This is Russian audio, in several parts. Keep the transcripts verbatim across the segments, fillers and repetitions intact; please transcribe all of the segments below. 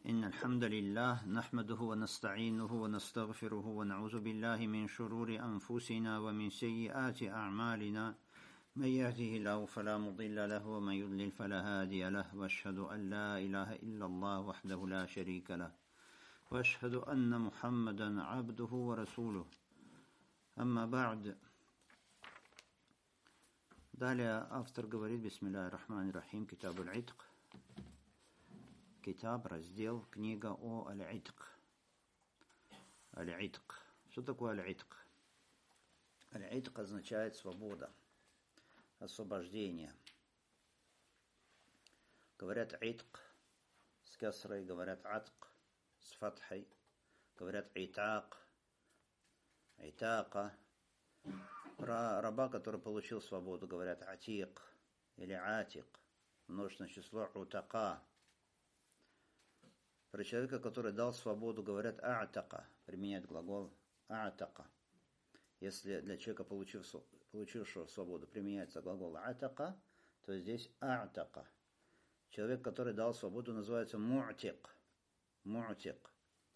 إن الحمد لله نحمده ونستعينه ونستغفره ونعوذ بالله من شرور أنفسنا ومن سيئات أعمالنا من يهده الله فلا مضل له ومن يضلل فلا هادي له وأشهد أن لا إله إلا الله وحده لا شريك له وأشهد أن محمدا عبده ورسوله أما بعد. Далее автор говорит: Бисмиллахи рахмани рахим, Китаб аль-Итк. Китаб, раздел, книга о аль-Итк. Аль-Итк. Что такое аль-Итк? Аль-Итк означает свобода, освобождение. Говорят «Итк» с касрой, говорят «Атк» с фатхой, говорят «Итак», «Итака». Про раба, который получил свободу, говорят «Атик» или «Атик», множественное число «Утака». Про человека, который дал свободу, говорят «А'така», применяют глагол «А'така». Если для человека, получившего свободу, применяется глагол «Атака», то здесь «А'така». Человек, который дал свободу, называется «Му'тик». «Му'тик».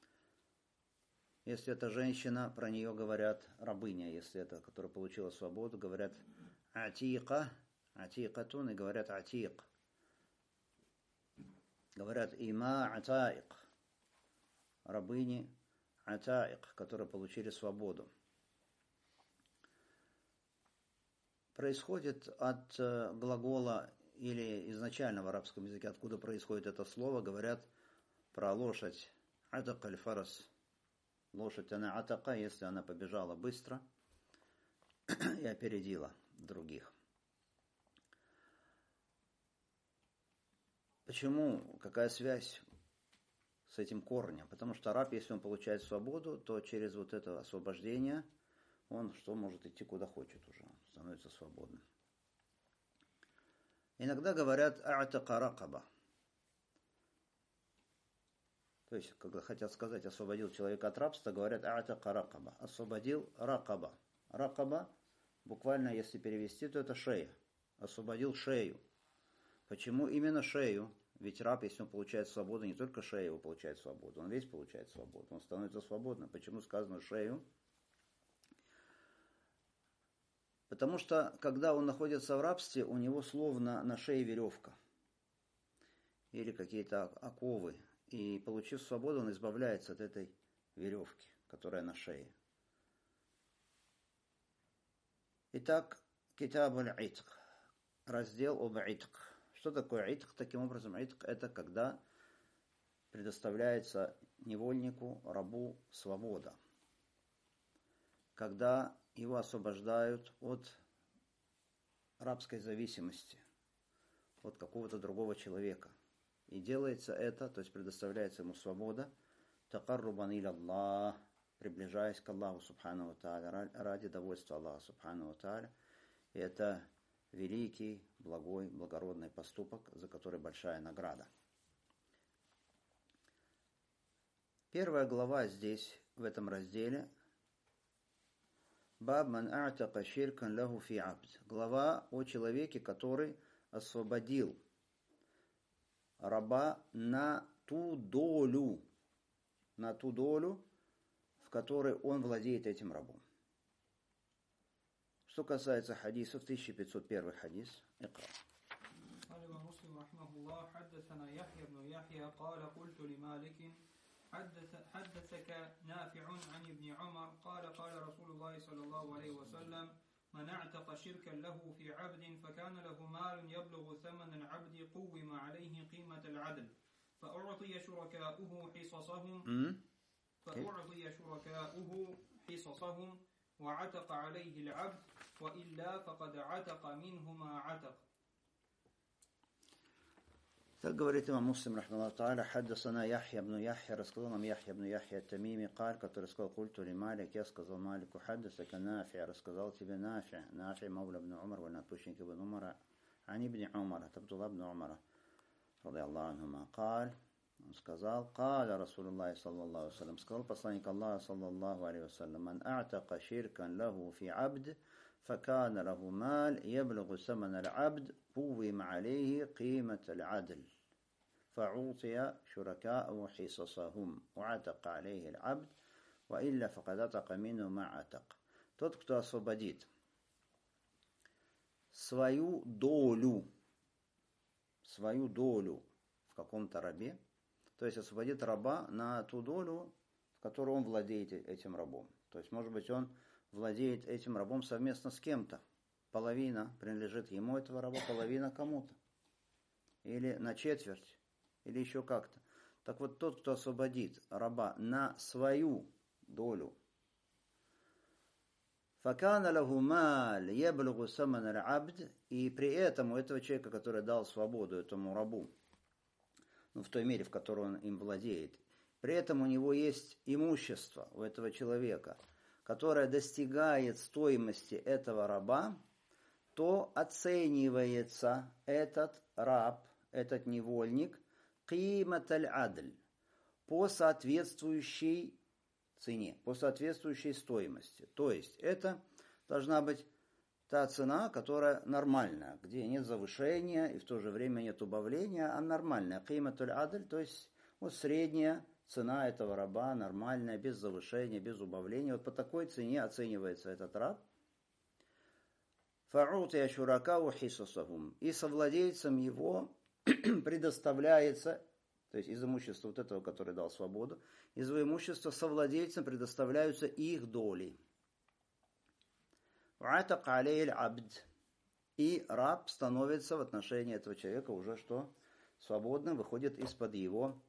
Если это женщина, про нее говорят рабыня. Если это, которая получила свободу, говорят «Атика», «Атикатун» и говорят «Атик». Говорят «Има атаик», рабыни атаик, которые получили свободу. Происходит от глагола или изначально в арабском языке, откуда происходит это слово, говорят про лошадь «Атак аль-фарас». Лошадь она атака, если она побежала быстро и опередила других. Почему? Какая связь с этим корнем? Потому что раб, если он получает свободу, то через вот это освобождение он что может идти куда хочет уже, становится свободным. Иногда говорят «а'така ракаба». То есть, когда хотят сказать «освободил человека от рабства», говорят «а'така ракаба». Освободил ракаба. Ракаба, буквально если перевести, то это шея. Освободил шею. Почему именно шею? Ведь раб, если он получает свободу, не только шею его получает свободу, он весь получает свободу, он становится свободным. Почему сказано шею? Потому что, когда он находится в рабстве, у него словно на шее веревка или какие-то оковы. И, получив свободу, он избавляется от этой веревки, которая на шее. Итак, Китаб аль-Итк, раздел об Итк. Что такое Итк? Таким образом, Итк – это когда предоставляется невольнику, рабу свобода. Когда его освобождают от рабской зависимости, от какого-то другого человека. И делается это, то есть предоставляется ему свобода, такаррубан иля Аллах, приближаясь к Аллаху субхану ва тааля, ради довольства Аллаха субхану ва тааля. И это великий, благой, благородный поступок, за который большая награда. Первая глава здесь, в этом разделе, «Баб ман а'така ширкан лаху фи абд». Глава о человеке, который освободил раба на ту долю, на ту долю, в которой он владеет этим рабом. Что касается хадисов, тысяча пятьсот первый хадис. Икра. قال مسلم رحمه الله حدثنا يحيى بن يحيى قال قلت لمالك حدث حدثك نافع عن ابن عمر قال قال رسول الله صلى الله عليه وسلم من اعتق شركا له في عبد فكان له مال يبلغ ثمن العبد قوم عليه قيمة العدل فأعطي شركاؤه حصصهم فأعطي شركاؤه حصصهم وعتق عليه العبد وإلا فقد عتق منه ما عتق. Так говорит имам Муслим, рахмаллаху тааля, «Хаддасана Яхья бну Яхья», рассказал нам Яхья бну Яхья Тамими, Каль, который сказал «Культу ли Малик», я сказал Малику, «Хаддасака Нафи», рассказал тебе Нафи, Нафи Мауля бну Умар, вольноотпущенник ибн Умара, Ани бни Умара, Абдулла бну Умара, ради Аллаху анхума, Каль, он сказал, «Каля Расулуллахи саллаллаху алейхи, сказал посланник Аллаха саллаллаху алейхи вассалям, «Ман а'така ширкан лаху фи абд, فكان له مال يبلغ ثمن العبد قوم عليه قيمة العدل فعوطي شركاء حصصهم وعتق عليه العبد وإلا فقد عتق منه ما عتق. Тот, кто освободит свою долю, свою долю в каком-то рабе, то есть освободит раба на ту долю, в которой он владеет этим рабом. То есть, может быть, он владеет этим рабом совместно с кем-то. Половина принадлежит ему этого раба, половина кому-то. Или на четверть, или еще как-то. Так вот, тот, кто освободит раба на свою долю, فَكَانَ لَهُ مَالْ يَبْلُغُ ثَمَنَ الْعَبْدِ, и при этом у этого человека, который дал свободу этому рабу, ну, в той мере, в которой он им владеет, при этом у него есть имущество у этого человека, которое достигает стоимости этого раба, то оценивается этот раб, этот невольник, قِيمَةَ الْعَدْلِ, по соответствующей цене, по соответствующей стоимости. То есть это должна быть та цена, которая нормальная, где нет завышения и в то же время нет убавления, а нормальная. Қиматуль адль, то есть вот средняя цена этого раба, нормальная, без завышения, без убавления. Вот по такой цене оценивается этот раб. Фа'утия шуракау хисасахум. И совладельцам его предоставляется, то есть из имущества вот этого, который дал свободу, из его имущества совладельцам предоставляются их доли. وَعَتَقَ عَلَيْهِ الْعَبْدِ. И раб становится в отношении этого человека уже что? Свободным, выходит из-под его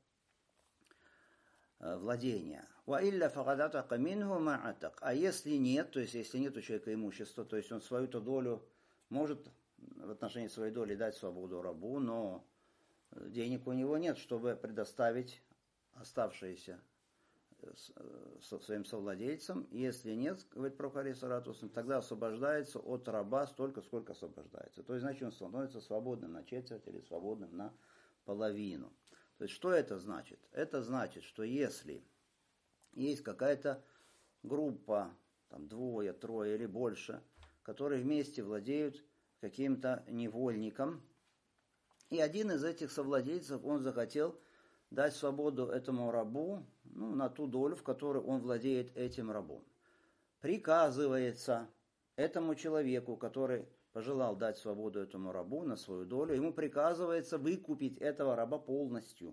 владения. وَإِلَّا فَقَدْ عَتَقَ مِنْهُ مَا عَتَقَ. А если нет, то есть если нет у человека имущества, то есть он свою-то долю может в отношении своей доли дать свободу рабу, но денег у него нет, чтобы предоставить оставшиеся своим совладельцам. Если нет, говорит пророк алейхиссалату вассалям, тогда освобождается от раба столько, сколько освобождается. То есть, значит, он становится свободным на четверть или свободным на половину. То есть, что это значит? Это значит, что если есть какая-то группа, там двое, трое или больше, которые вместе владеют каким-то невольником, и один из этих совладельцев, он захотел дать свободу этому рабу, ну, на ту долю, в которой он владеет этим рабом. Приказывается этому человеку, который пожелал дать свободу этому рабу на свою долю, ему приказывается выкупить этого раба полностью.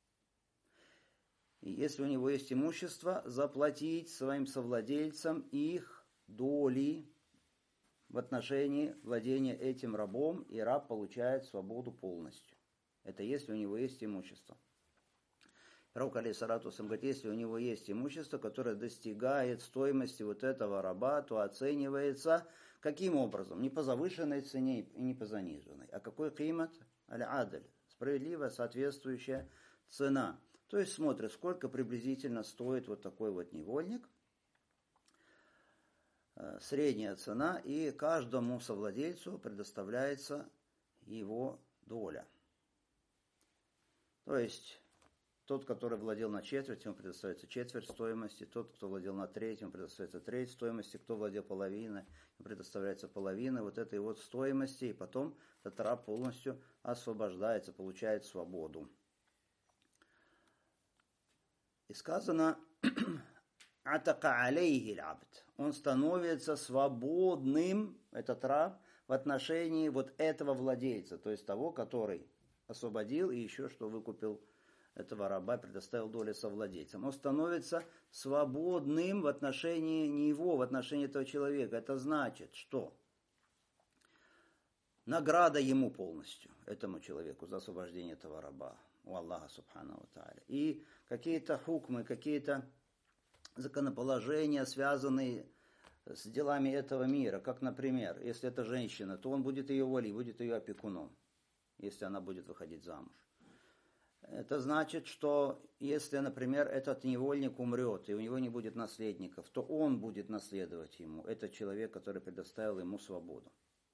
И если у него есть имущество, заплатить своим совладельцам их доли в отношении владения этим рабом, и раб получает свободу полностью. Это если у него есть имущество. Пророк алейхиссалату вассалям говорит, если у него есть имущество, которое достигает стоимости вот этого раба, то оценивается каким образом? Не по завышенной цене и не по заниженной. А какой қимат? Аль-адль. Справедливая, соответствующая цена. То есть смотрят, сколько приблизительно стоит вот такой вот невольник, средняя цена, и каждому совладельцу предоставляется его доля. То есть тот, который владел на четверть, ему предоставляется четверть стоимости, тот, кто владел на треть, ему предоставляется треть стоимости, кто владел половиной, ему предоставляется половина вот этой вот стоимости, и потом этот раб полностью освобождается, получает свободу. И сказано «Атака алейхи абд». Он становится свободным, этот раб, в отношении вот этого владельца, то есть того, который освободил и еще что выкупил этого раба, предоставил долю совладельцам. Он становится свободным в отношении него, в отношении этого человека. Это значит, что награда ему полностью, этому человеку, за освобождение этого раба, у Аллаха субхану ва тааля. И какие-то хукмы, какие-то законоположения, связанные с делами этого мира, как, например, если это женщина, то он будет ее вали, будет ее опекуном, если она будет выходить замуж. Это значит, что если, например, этот невольник умрет, и у него не будет наследников, то он будет наследовать ему, этот человек, который предоставил ему свободу.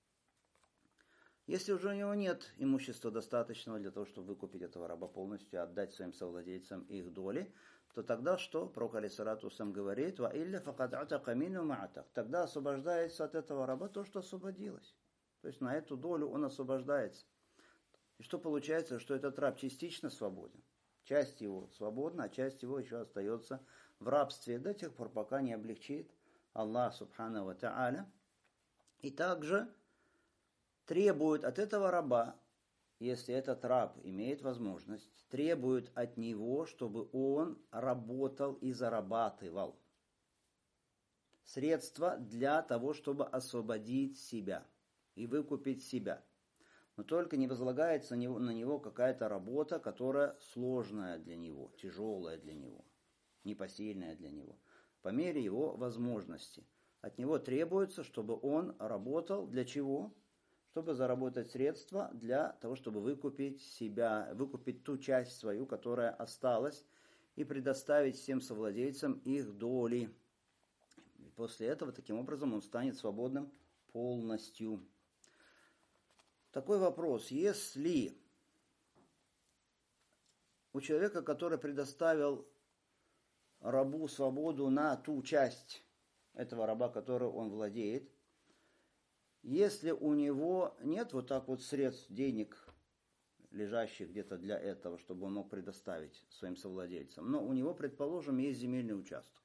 Если уже у него нет имущества достаточного для того, чтобы выкупить этого раба полностью, отдать своим совладельцам их доли, то тогда что? Пророк алейхиссалату вассалям говорит, «Ва илля факад атака мину ма атак». Тогда освобождается от этого раба то, что освободилось. То есть на эту долю он освобождается. И что получается, что этот раб частично свободен. Часть его свободна, а часть его еще остается в рабстве до тех пор, пока не облегчит Аллах Субхану ва Тааля. И также требует от этого раба, если этот раб имеет возможность, требует от него, чтобы он работал и зарабатывал средства для того, чтобы освободить себя и выкупить себя. Но только не возлагается на него, на него какая-то работа, которая сложная для него, тяжелая для него, непосильная для него, по мере его возможности. От него требуется, чтобы он работал для чего? Чтобы заработать средства для того, чтобы выкупить себя, выкупить ту часть свою, которая осталась, и предоставить всем совладельцам их доли. И после этого, таким образом, он станет свободным полностью. Такой вопрос. Если у человека, который предоставил рабу свободу на ту часть этого раба, которую он владеет, если у него нет вот так вот средств, денег, лежащих где-то для этого, чтобы он мог предоставить своим совладельцам, но у него, предположим, есть земельный участок,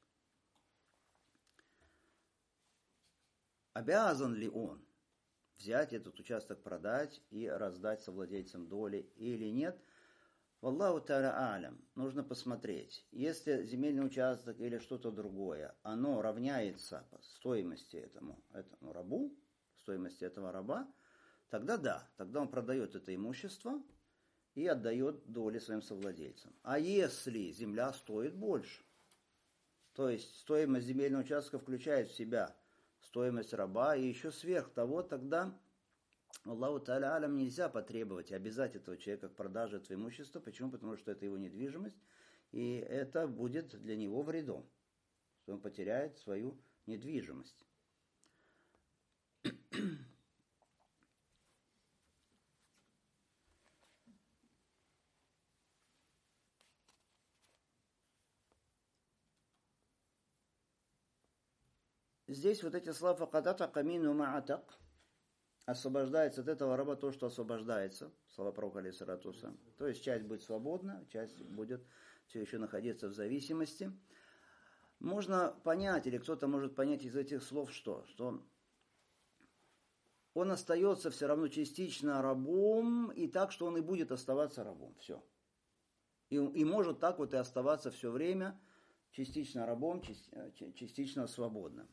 обязан ли он взять этот участок, продать и раздать совладельцам доли или нет? Валлаху та'аля алям. Нужно посмотреть. Если земельный участок или что-то другое, оно равняется по стоимости этому, этому рабу, стоимости этого раба, тогда да, тогда он продает это имущество и отдает доли своим совладельцам. А если земля стоит больше, то есть стоимость земельного участка включает в себя стоимость раба, и еще сверх того, тогда Аллаху та'аля алям нельзя потребовать и обязать этого человека к продаже этого имущества. Почему? Потому что это его недвижимость, и это будет для него вредом, что он потеряет свою недвижимость. Здесь вот эти слова «факадата камину ма'атак» освобождается от этого раба то, что освобождается, слова пророка алейхиссалату вассалям. То есть часть будет свободна, часть будет все еще находиться в зависимости. Можно понять, или кто-то может понять из этих слов что? Что он остается все равно частично рабом, и так, что он и будет оставаться рабом. Все. И, и может так вот и оставаться все время частично рабом, частично свободным.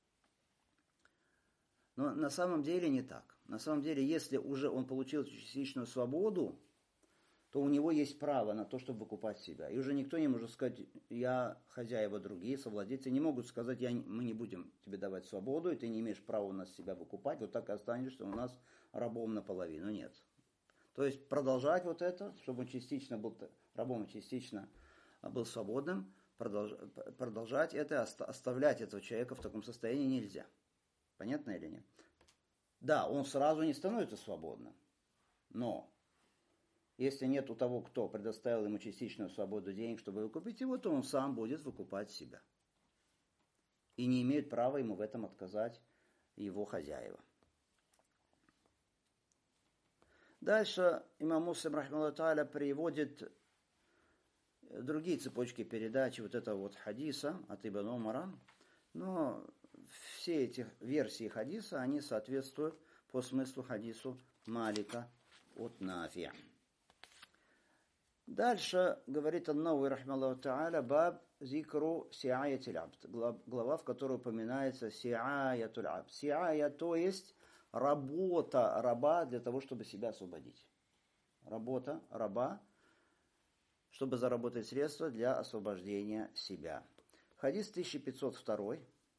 Но на самом деле не так. На самом деле, если уже он получил частичную свободу, то у него есть право на то, чтобы выкупать себя. И уже никто не может сказать, я хозяева другие, совладельцы не могут сказать, я, мы не будем тебе давать свободу, и ты не имеешь права у нас себя выкупать, вот так и останешься у нас рабом наполовину. Нет. То есть продолжать вот это, чтобы он частично был рабом, частично был свободным, продолжать это, оставлять этого человека в таком состоянии нельзя. Понятно или нет? Да, он сразу не становится свободным, но если нет у того, кто предоставил ему частичную свободу денег, чтобы выкупить его, то он сам будет выкупать себя. И не имеет права ему в этом отказать его хозяева. Дальше имам Муслим, рахимахуллаху тааля, приводит другие цепочки передачи вот этого вот хадиса от Ибн Умара, но все эти версии хадиса, они соответствуют по смыслу хадису Малика от Нафия. Дальше говорит Ан-Навави, рахимахуллаху тааля, баб зикру сиаятиль абд, глава, в которой упоминается сиаятуль абд. Сиая, то есть работа раба для того, чтобы себя освободить. Работа раба, чтобы заработать средства для освобождения себя. Хадис тысяча пятьсот два.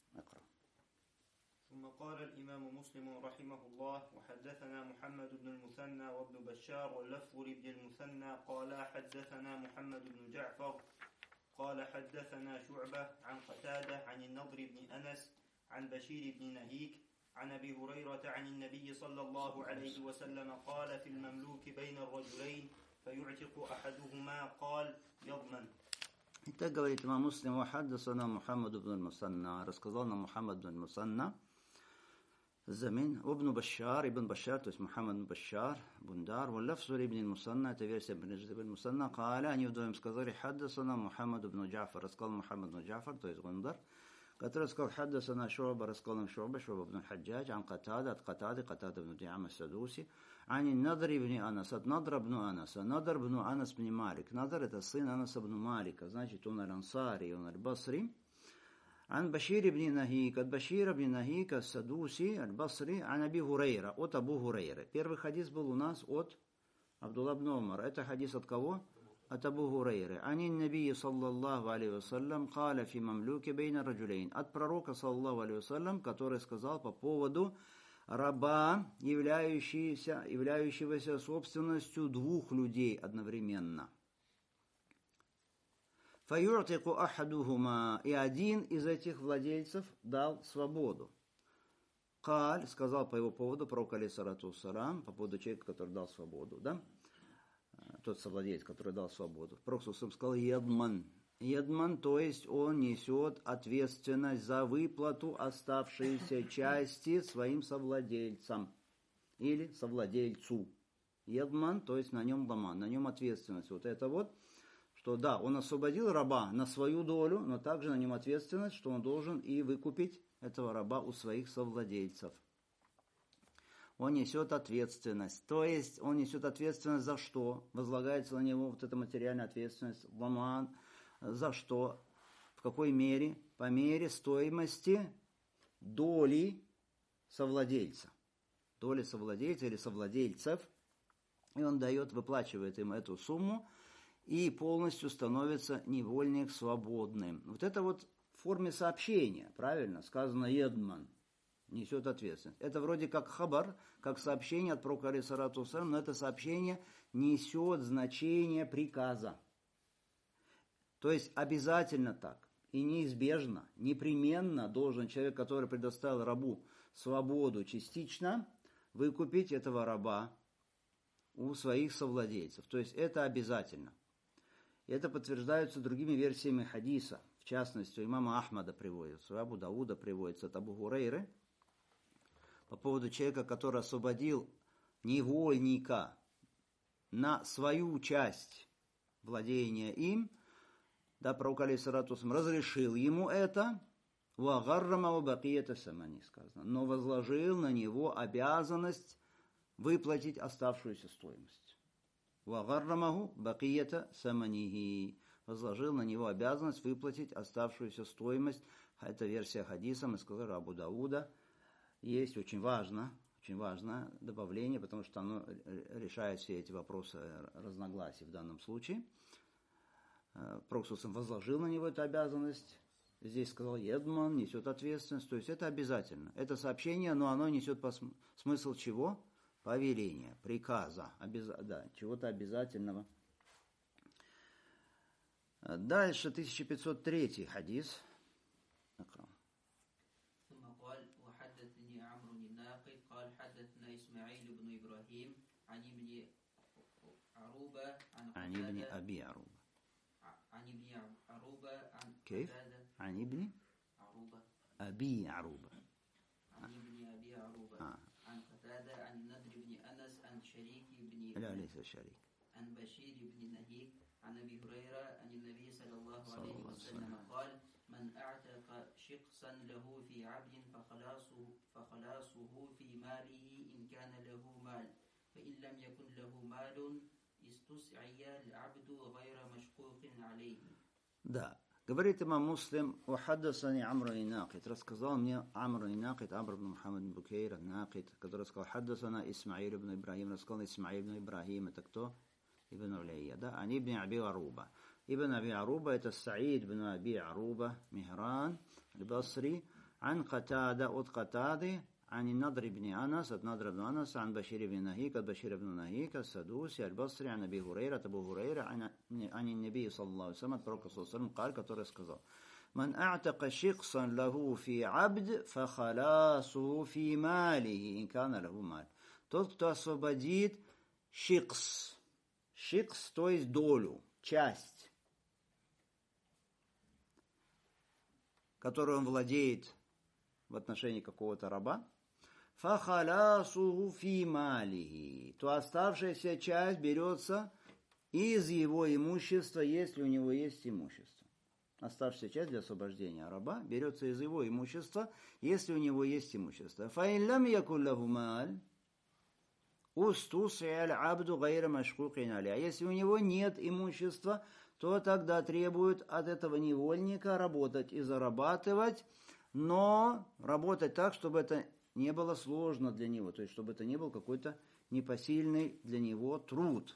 ثم قال الإمام مسلم رحمه الله وحدثنا محمد بن المثنى وابن بشار واللفظ لابن المثنى قال حدثنا محمد بن جعفر قال حدثنا شعبة عن قتادة عن النضر بن أنس عن بشير بن نهيك عن أبي هريرة عن النبي صلى الله عليه وسلم قال في المملوك بين الرجلين فيعتق أحدهما قال يضمن. Итак, говорит имам Муслим, وحدثنا محمد بن المثنى, рассказал нам Мухаммад бн Мусанна, Замин. Ибн Башар, Ибн Башар, то есть Мухаммад ибн Башар, Бундар, واللفظ ибн Мусанна, это версия ибн Мусанна, قال, они вдвоем сказали, حدثنا Мухаммад ибн Джафар, рассказал Мухаммад ибн Джафар, то есть Гундар, который сказал, حدثنا شعبة, рассказал нам Шу'ба, Шу'ба ибн Хаджадж, عن قتادة, от Катады, Катада ибн Ди'ама Садуси, عن النضر ибн Анас, от Надра ибн Анаса, Надр ибн Анас ибн Малик, Надр это сын Анаса ибн Малика, значит он аль-Ансари, он аль-Басри, عن بشير بن نهيك от Башира бн Нахик السدوسي البصري عن أبي هريرة от Абу Хурейры. Первый хадис был у нас от Абдулла ибн Умар. Это хадис от кого? От Абу Хурейры. عن النبي صلى الله عليه وسلم قال في مملوك بين الرجلين. От пророка саллаллаху алейхи вассалям, который сказал по поводу раба, являющегося, являющегося собственностью двух людей одновременно. فَيُعْتِقُ أَحَدُهُمَا. И один из этих владельцев дал свободу. Каль сказал по его поводу, пророк алейхиссалату вассалям, по поводу человека, который дал свободу, да? Тот совладелец, который дал свободу. Пророк сказал «Ядман». Ядман, то есть он несет ответственность за выплату оставшейся части своим совладельцам или совладельцу. Ядман, то есть на нем даман, на нем ответственность. Вот это вот. Что да, он освободил раба на свою долю, но также на нем ответственность, что он должен и выкупить этого раба у своих совладельцев. Он несет ответственность. То есть он несет ответственность за что? Возлагается на него вот эта материальная ответственность, ламан, за что? В какой мере? По мере стоимости доли совладельца. Доли совладельца или совладельцев. И он дает, выплачивает им эту сумму, и полностью становится невольник свободным. Вот это вот в форме сообщения, правильно? Сказано «Едман», несет ответственность. Это вроде как хабар, как сообщение от пророка алейхиссалату вассалям, но это сообщение несет значение приказа. То есть обязательно так и неизбежно, непременно должен человек, который предоставил рабу свободу частично, выкупить этого раба у своих совладельцев. То есть это обязательно. И это подтверждается другими версиями хадиса. В частности, у имама Ахмада приводится, у Абу Дауда приводится от Абу Хурейры по поводу человека, который освободил невольника на свою часть владения им. Да, пророк алейхиссалату вассалям разрешил ему это, «Вагаррама ва бакията самани» сказано, но возложил на него обязанность выплатить оставшуюся стоимость. وَغَرَّمَهُ بَقِيَّةَ سَمَنِهِ. Возложил на него обязанность выплатить оставшуюся стоимость. Это версия хадиса, мы сказали, Абу Дауда. Есть очень важно, очень важное добавление, потому что оно решает все эти вопросы разногласий в данном случае. Пророк возложил на него эту обязанность. Здесь сказал «Едман», несет ответственность. То есть это обязательно. Это сообщение, но оно несет смысл чего? Повеления, приказа, обяз... да, чего-то обязательного. Дальше тысяча пятьсот третий хадис. ثم قال وحدثني عمرو الناقد قال حدثنا إسماعيل بن إبراهيم عن ابن عروبة عن ابن أبي عروبة عن ابن عروبة عن كيف؟ عن ابن عروبة أبي عروبة عن ابن أبي عروبة آه. عن قتادة عن النضر بن أنس عن شريك بن لا ليس شريك عن بشير بن نهيك عن أبي هريرة عن النبي صلى الله عليه وسلم قال من أعتق شخصا له في عبد فخلاصه فخلاصه في ماله إن كان له مال فإن لم يكن له مال استسعي العبد غير مشقوق عليه. Да. Говорит имам Муслим, «Ухаддасани Амру и Накид». Рассказал мне Амру и Накид, Амр ибн Мухаммад ибн Букейр, Накид, который сказал, «Хаддасана Исмаил ибн Ибрахим». Рассказал Исмаил ибн Ибрахим. Это кто? Ибн Улейя, да? Они ибн Аби Аруба. Ибн Аби Аруба, это Саид ибн Аби Аруба, Михран, Аль-Басри, Ан Катада, от Катады, عن النضر بن أنس от نضر بن أنس عن بشير بن نهيك от بشير بن نهيك السدوسي البصري عن أبي هريرة أبو هريرة عن عن النبي صلى الله عليه وسلم пророк صلى الله عليه وسلم قال который сказал من أعتق شخصا له في عبد فخلاصه في ماله إن كان له مال. Тот, кто освободит шикс, шикс, то есть долю, часть, которую он владеет в отношении какого-то раба, фахалясуху фи малихи, то оставшаяся часть берется из его имущества, если у него есть имущество. Оставшаяся часть для освобождения раба берется из его имущества, если у него есть имущество. Фаин лам якун лаху маль, устус'и аль-абду гайра машкукин аля. Если у него нет имущества, то тогда требует от этого невольника работать и зарабатывать, но работать так, чтобы это не было сложно для него, то есть чтобы это не был какой-то непосильный для него труд.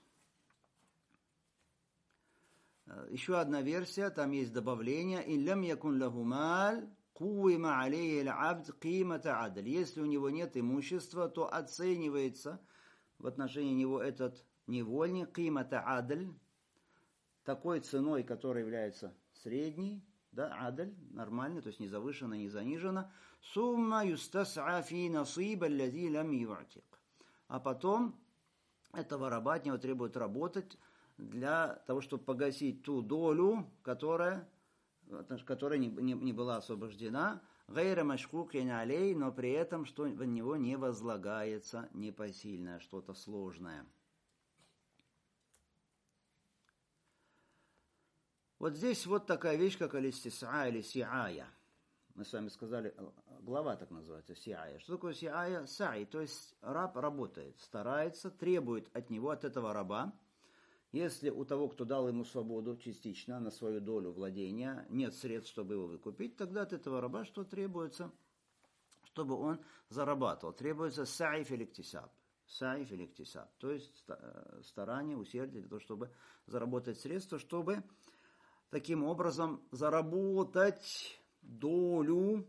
Еще одна версия, там есть добавление: «Иллям якун лаху маль, куима алейhi аль-абд кимата адль». Если у него нет имущества, то оценивается в отношении него этот невольник кимата адль, такой ценой, которая является средней, да, адль, нормальный, то есть не завышена, не занижена. Сумма юстас'a фи насиба аллази лам ю'тик. А потом этого раба от него требует работать для того, чтобы погасить ту долю, которая, которая не, не, не была освобождена, гайра машкукин алей, но при этом, что в него не возлагается непосильное, что-то сложное. Вот здесь вот такая вещь, как алистис'a или си'ая. Мы с вами сказали, глава так называется, си'ая. Что такое си'ая? Са'i, то есть раб работает, старается, требует от него, от этого раба. Если у того, кто дал ему свободу частично на свою долю владения, нет средств, чтобы его выкупить, тогда от этого раба что требуется? Чтобы он зарабатывал. Требуется са'i филиктисаб. Са'i филиктисаб. То есть старание, усердие для того, чтобы заработать средства, чтобы таким образом заработать долю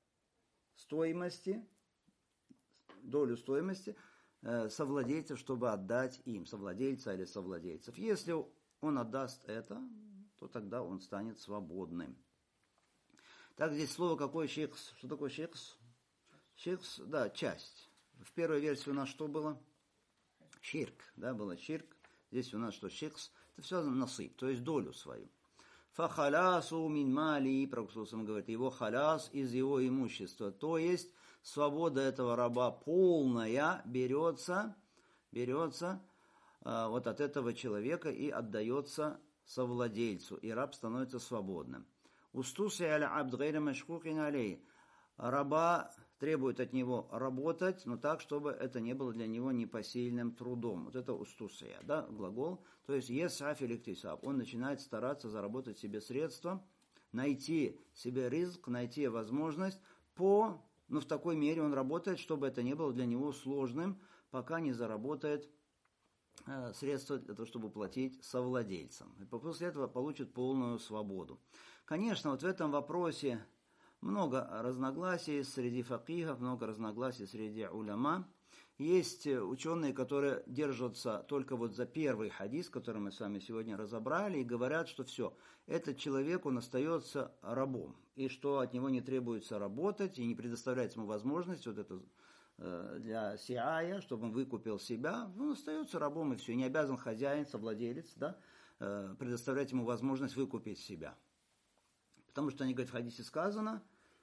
стоимости, долю стоимости, совладельцев, чтобы отдать им, совладельца или совладельцев. Если он отдаст это, то тогда он станет свободным. Так, здесь слово какое? Шикс. Что такое шикс? Шикс, да, часть. В первой версии у нас что было? Ширк, да, было ширк. Здесь у нас что? Шикс. Это все насып, то есть долю свою. Фахалясу мин мали, Пророк говорит, его халяс из его имущества, то есть свобода этого раба полная берется, берется а, вот от этого человека и отдается совладельцу, и раб становится свободным. Устуси аль-абд гайра машкукин алей. Раба требует от него работать, но так, чтобы это не было для него непосильным трудом. Вот это устусия, да, глагол. То есть ес'а филиктисаб. Он начинает стараться заработать себе средства, найти себе ризк, найти возможность по... Но в такой мере он работает, чтобы это не было для него сложным, пока не заработает э, средства для того, чтобы платить совладельцам. И после этого получит полную свободу. Конечно, вот в этом вопросе много разногласий среди факихов, много разногласий среди уляма. Есть ученые, которые держатся только вот за первый хадис, который мы с вами сегодня разобрали, и говорят, что все, этот человек, он остается рабом, и что от него не требуется работать, и не предоставляется ему возможность вот это э, для си'ая, чтобы он выкупил себя, он остается рабом, и все, не обязан хозяин, совладелец, да, э, предоставлять ему возможность выкупить себя. Потому что они говорят, в хадисе сказано,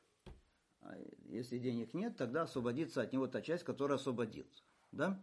если денег нет, тогда освободится от него та часть, которая освободится. Да?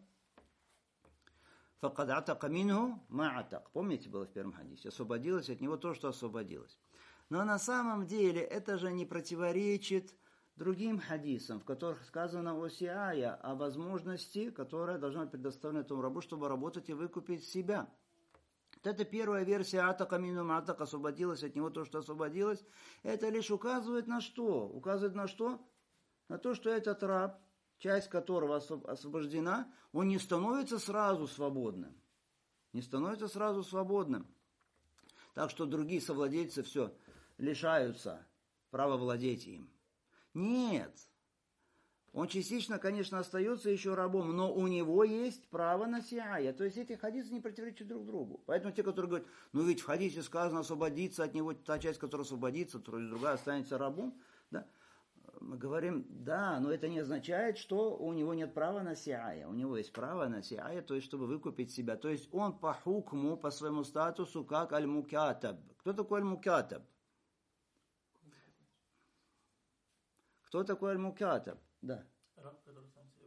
فَقَدْ عَتَقَ مِنْهُ مَا عَتَقَ. Помните, было в первом хадисе? Освободилось от него то, что освободилось. Но на самом деле это же не противоречит другим хадисам, в которых сказано о си'ая, о возможности, которая должна быть предоставлена этому рабу, чтобы работать и выкупить себя. Вот это первая версия атака мину матак, освободилось от него то, что освободилось. Это лишь указывает на что? Указывает на что? На то, что этот раб, часть которого освобождена, он не становится сразу свободным. Не становится сразу свободным. Так что другие совладельцы все лишаются права владеть им. Нет. Он частично, конечно, остается еще рабом, но у него есть право на си'ая. То есть эти хадисы не противоречат друг другу. Поэтому те, которые говорят, ну ведь в хадисе сказано освободиться от него, та часть, которая освободится, то есть другая останется рабом, да? Мы говорим, да, но это не означает, что у него нет права на си'ая. У него есть право на си'ая, то есть чтобы выкупить себя. То есть он по хукму, по своему статусу, как аль-мукатаб. Кто такой аль-мукатаб? Кто такой аль-мукатаб? Да. Раб, который сам себя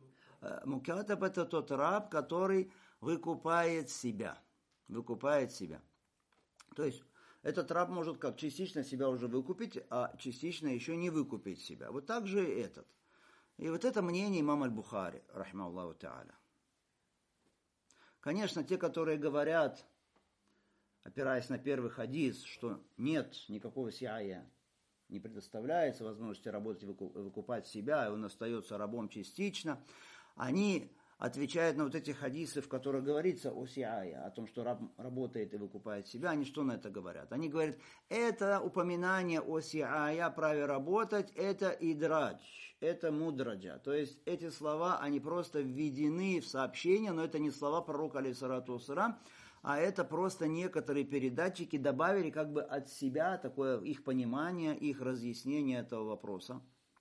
Мукатаб – это тот раб, который выкупает себя. Выкупает себя. То есть этот раб может как частично себя уже выкупить, а частично еще не выкупить себя. Вот так же и этот. И вот это мнение имама аль-Бухари, рахимахуллаху та'аля. Конечно, те, которые говорят, опираясь на первый хадис, что нет никакого сиая, не предоставляется возможности работать и выкупать себя, и он остается рабом частично, они отвечают на вот эти хадисы, в которых говорится о сиае, о том, что раб работает и выкупает себя. Они что на это говорят? Они говорят, это упоминание о сиае, о праве работать, это идрадж, это мудраджа. То есть эти слова, они просто введены в сообщение, но это не слова пророка, алейхиссалату вассалям, а это просто некоторые передатчики добавили как бы от себя такое их понимание, их разъяснение этого вопроса.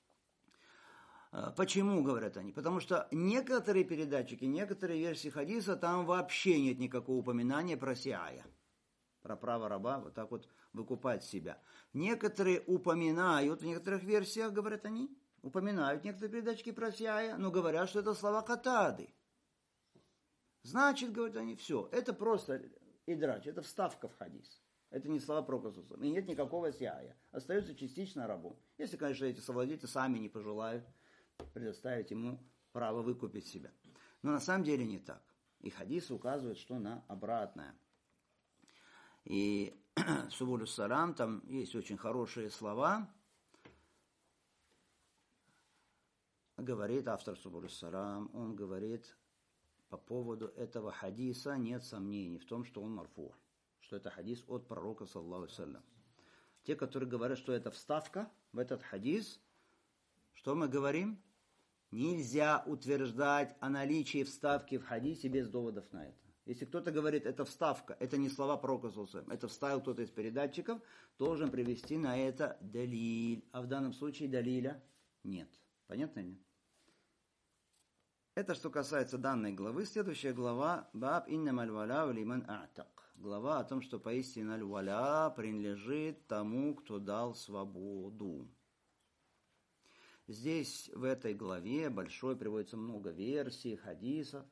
Почему, говорят они? Потому что некоторые передатчики, некоторые версии хадиса, там вообще нет никакого упоминания про сиая, про право раба вот так вот выкупать себя. Некоторые упоминают, в некоторых версиях, говорят они, упоминают некоторые передатчики про сиая, но говорят, что это слова катады. Значит, говорят они, все, это просто идрач, это вставка в хадис. Это не слова пророка, и нет никакого сиая. Остается частично рабу. Если, конечно, эти совладельцы сами не пожелают предоставить ему право выкупить себя. Но на самом деле не так. И хадис указывает, что на обратное. И Субулю Салам, там есть очень хорошие слова. Говорит автор Субулю Салам, он говорит по поводу этого хадиса, нет сомнений в том, что он марфу, что это хадис от пророка, саллаллаху алейхи ва саллям. Те, которые говорят, что это вставка в этот хадис, что мы говорим? Нельзя утверждать о наличии вставки в хадисе без доводов на это. Если кто-то говорит, это вставка, это не слова пророка, это вставил кто-то из передатчиков, должен привести на это далиль. А в данном случае далиля нет. Понятно нет? Это что касается данной главы. Следующая глава «Баб иннам аль-валя лиман а'так». Глава о том, что поистине аль-валя принадлежит тому, кто дал свободу. Здесь, в этой главе, большой, приводится много версий, хадисов.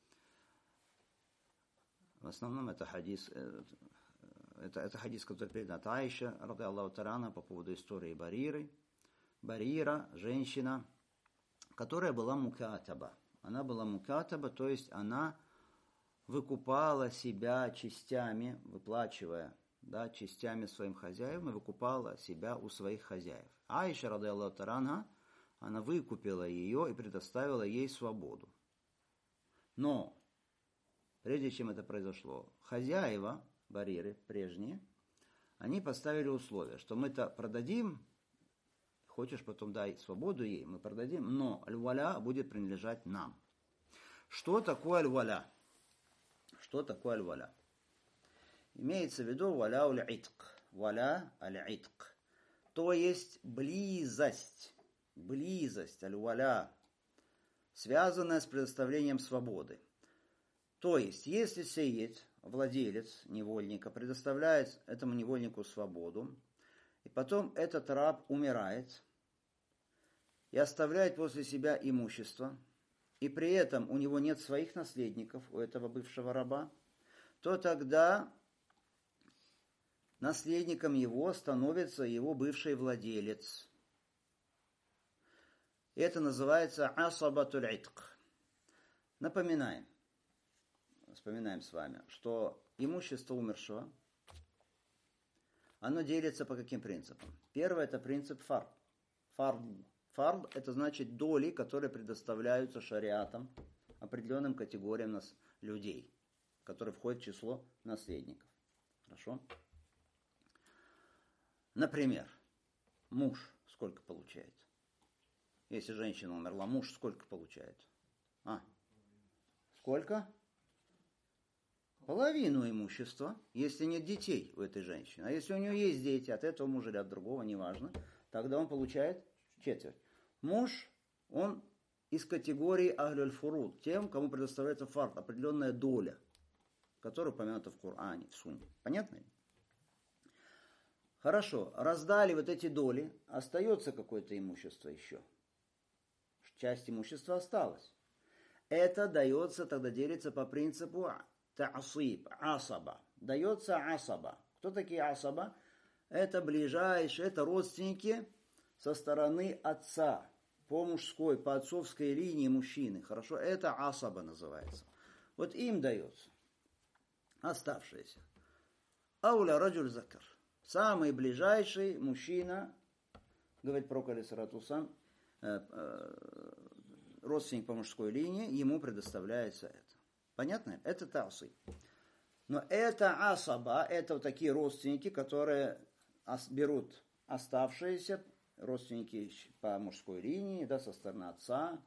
В основном это хадис, это, это хадис, который передан от Аиши, ради Аллаху та'аля, по поводу истории Бариры. Барира, женщина, которая была мукатаба. Она была мукатаба, то есть она выкупала себя частями, выплачивая, да, частями своим хозяевам, и выкупала себя у своих хозяев. Аиша, ради Аллаху та'аля, она выкупила ее и предоставила ей свободу. Но, прежде чем это произошло, хозяева Бариры, прежние, они поставили условие, что мы-то продадим, хочешь потом дай свободу ей, мы продадим, но аль-валя будет принадлежать нам. Что такое аль-валя? Что такое аль-валя? Имеется в виду валя уль-итк. Валя аль-итк. То есть близость. Близость, аль-валя, связанная с предоставлением свободы. То есть, если сеет, владелец невольника, предоставляет этому невольнику свободу, и потом этот раб умирает и оставляет после себя имущество, и при этом у него нет своих наследников, у этого бывшего раба, то тогда наследником его становится его бывший владелец. Это называется асабатуль итк. Напоминаем, вспоминаем с вами, что имущество умершего, оно делится по каким принципам? Первый – это принцип фард. Фард. Фард – это значит доли, которые предоставляются шариатом определенным категориям нас, людей, которые входят в число наследников. Хорошо? Например, муж сколько получает? Если женщина умерла, муж сколько получает? А? Сколько? Половину имущества, если нет детей у этой женщины. А если у нее есть дети, от этого мужа или от другого, неважно, тогда он получает четверть. Муж, он из категории ахлюль фуруд, тем, кому предоставляется фард, определенная доля, которая упомянута в Коране, в Сунне. Понятно? Хорошо, раздали вот эти доли, остается какое-то имущество еще. Часть имущества осталась. это дается, тогда делится по принципу та'асиб, асаба. Дается асаба. Кто такие асаба? Это ближайшие, это родственники со стороны отца, по мужской, по отцовской линии мужчины. Хорошо, это асаба называется. Вот им дается. Оставшиеся. Ауля раджуль закар. Самый ближайший мужчина, говорит пророк алейхиссалату вассалам, родственник по мужской линии, ему предоставляется это. Понятно? Это та'асиб. Но это асаба, это вот такие родственники, которые берут оставшиеся родственники по мужской линии, да, со стороны отца.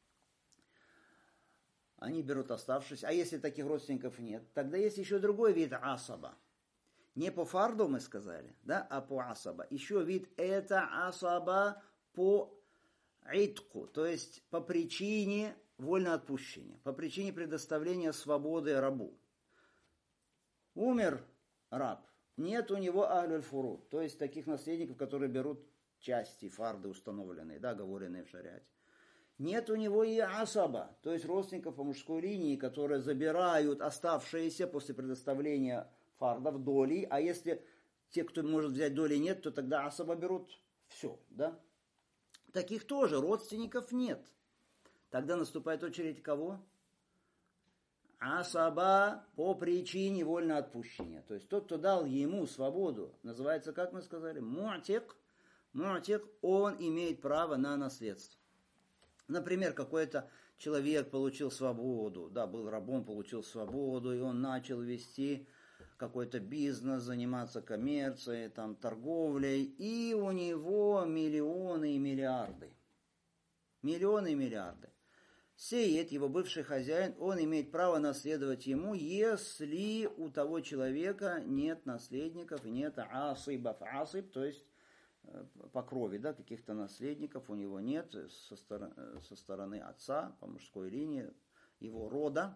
Они берут оставшиеся. А если таких родственников нет, тогда есть еще другой вид асаба. Не по фарду мы сказали, да, а по асаба. Еще вид это асаба по итку, то есть по причине вольноотпущения, по причине предоставления свободы рабу. Умер раб, нет у него ахлюль фуруд, то есть таких наследников, которые берут части, фарды установленные, да, оговоренные в шариате. Нет у него и асаба, то есть родственников по мужской линии, которые забирают оставшиеся после предоставления фардов доли, а если те, кто может взять доли, нет, то тогда асаба берут все, да. Таких тоже родственников нет. Тогда наступает очередь кого? Асаба по причине вольноотпущения. То есть тот, кто дал ему свободу, называется, как мы сказали, му'тик. Му'тик, он имеет право на наследство. Например, какой-то человек получил свободу, да, был рабом, получил свободу, и он начал вести какой-то бизнес, заниматься коммерцией, там, торговлей, и у него миллионы и миллиарды. Миллионы и миллиарды. Сеет, его бывший хозяин, он имеет право наследовать ему, если у того человека нет наследников, нет асибов. Асиб, то есть по крови, да, каких-то наследников у него нет со стороны, со стороны отца, по мужской линии, его рода.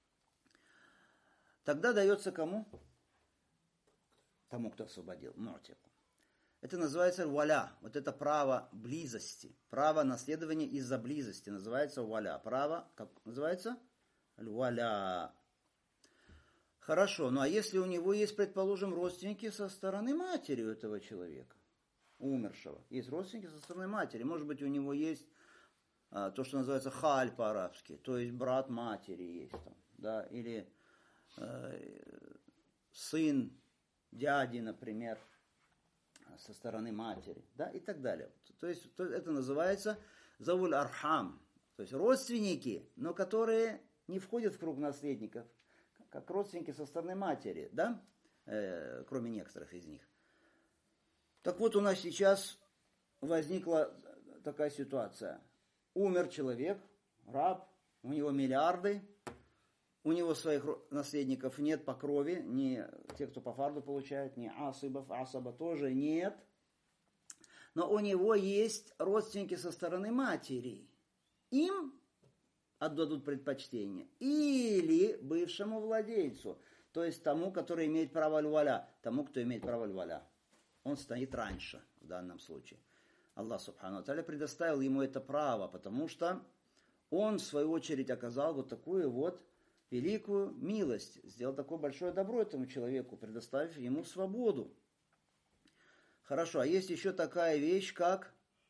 Тогда дается кому? Тому, кто освободил, му'тику. Это называется валя. Вот это право близости. Право наследования из-за близости. Называется валя. Право, как называется? Валя. Хорошо. Ну а если у него есть, предположим, родственники со стороны матери у этого человека, умершего. Есть родственники со стороны матери. Может быть, у него есть а, то, что называется халь по-арабски. То есть брат матери есть там. Да? Или э, сын дяди, например, со стороны матери, да, и так далее. То есть то, это называется завуль архам, то есть родственники, но которые не входят в круг наследников, как родственники со стороны матери, да, э, кроме некоторых из них. Так вот, у нас сейчас возникла такая ситуация. Умер человек, раб, у него миллиарды, у него своих наследников нет по крови, ни те, кто по фарду получает, ни асыбов, асаба тоже нет. Но у него есть родственники со стороны матери. Им отдадут предпочтение. Или бывшему владельцу, то есть тому, который имеет право аль-валя, тому, кто имеет право аль-валя. Он стоит раньше в данном случае. Аллах субхану ва тааля предоставил ему это право, потому что он, в свою очередь, оказал вот такую вот великую милость, сделал такое большое добро этому человеку, предоставив ему свободу. Хорошо, а есть еще такая вещь, как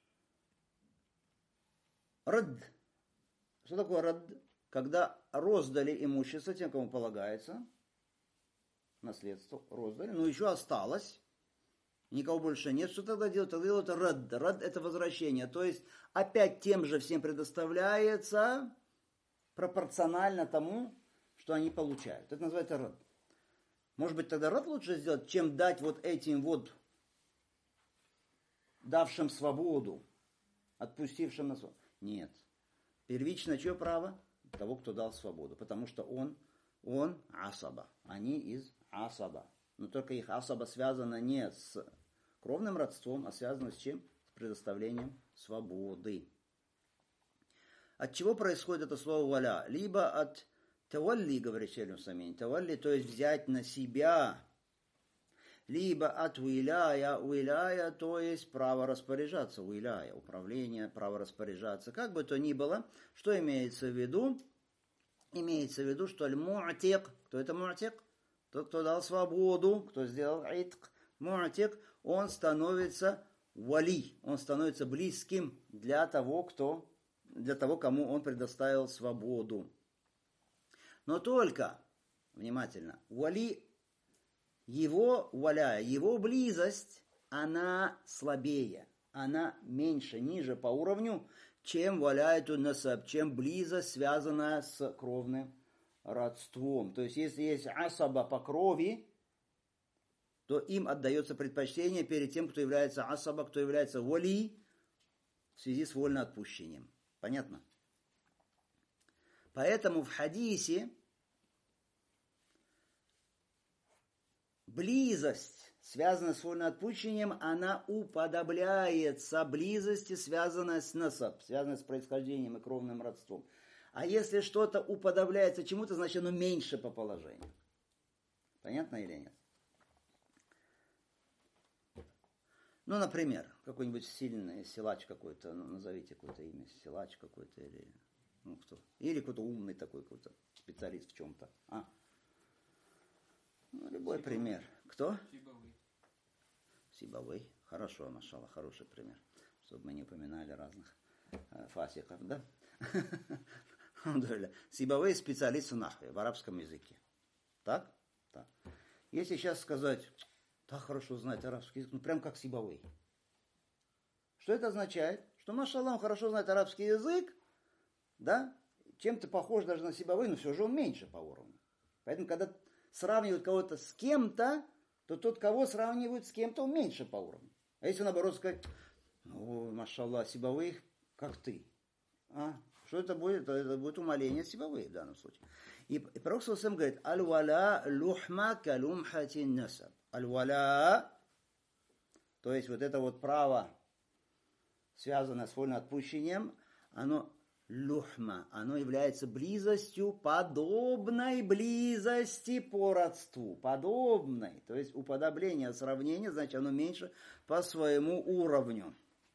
рад. Что такое рад? Когда роздали имущество тем, кому полагается, наследство роздали, но еще осталось, никого больше нет, что тогда делать? Тогда делают рад. Рад – это возвращение, то есть опять тем же всем предоставляется пропорционально тому, что они получают. Это называется рад. Может быть, тогда рад лучше сделать, чем дать вот этим вот давшим свободу, отпустившим на свободу. Нет. Первично чье право? Того, кто дал свободу. Потому что он, он асаба. Они из асаба. Но только их асаба связана не с кровным родством, а связана с чем? С предоставлением свободы. От чего происходит это слово валя? Либо от тавалли, говорит Шейх Усаймин, тавалли, то есть взять на себя, либо от уиляя, уиляя, то есть право распоряжаться, уиляя, управление, право распоряжаться. Как бы то ни было, что имеется в виду? Имеется в виду, что аль-му'тик, кто это му'тик? Тот, кто дал свободу, кто сделал итк, му'тик, он становится вали, он становится близким для того, кто, для того, кому он предоставил свободу. Но только, внимательно, вали, его валя, его близость, она слабее, она меньше, ниже по уровню, чем валяету насаб, чем близость, связанная с кровным родством. То есть, если есть асаба по крови, то им отдается предпочтение перед тем, кто является асаба, кто является вали, в связи с вольноотпущением. Понятно? Поэтому в хадисе близость, связанная с вольноотпущением, она уподобляется близости, связанной с насаб, связанной с происхождением и кровным родством. А если что-то уподобляется чему-то, значит оно меньше по положению. Понятно или нет? Ну, например, какой-нибудь сильный силач какой-то, ну, назовите какое-то имя, силач какой-то, или, ну, кто, или какой-то умный такой, какой-то специалист в чем-то. А? Ну, любой Сибавый. Пример. Кто? Сибавый. Сибавый. Хорошо, машалла, хороший пример. Чтобы мы не упоминали разных э, фасиков, да? Сибавый специалист в нахве, в арабском языке. Так? Так. Если сейчас сказать, так хорошо знает арабский язык, ну прям как Сибавый. Что это означает? Что, машалла, он хорошо знает арабский язык, да? Чем-то похож даже на Сибавый, но все же он меньше по уровню. Поэтому, когда сравнивают кого-то с кем-то, то тот, кого сравнивают с кем-то, он меньше по уровню. А если наоборот сказать, ну, машалла, Сибавый, как ты. А? Что это будет? Это будет умаление Сибавый в данном случае. И, и пророк саллаллаху говорит, аль-валя лухма калумхати насаб. Аль-валя, то есть вот это вот право, связанное с вольноотпущением, оно люхма, оно является близостью, подобной близости по родству. Подобной. То есть уподобление, сравнение, значит оно меньше по своему уровню.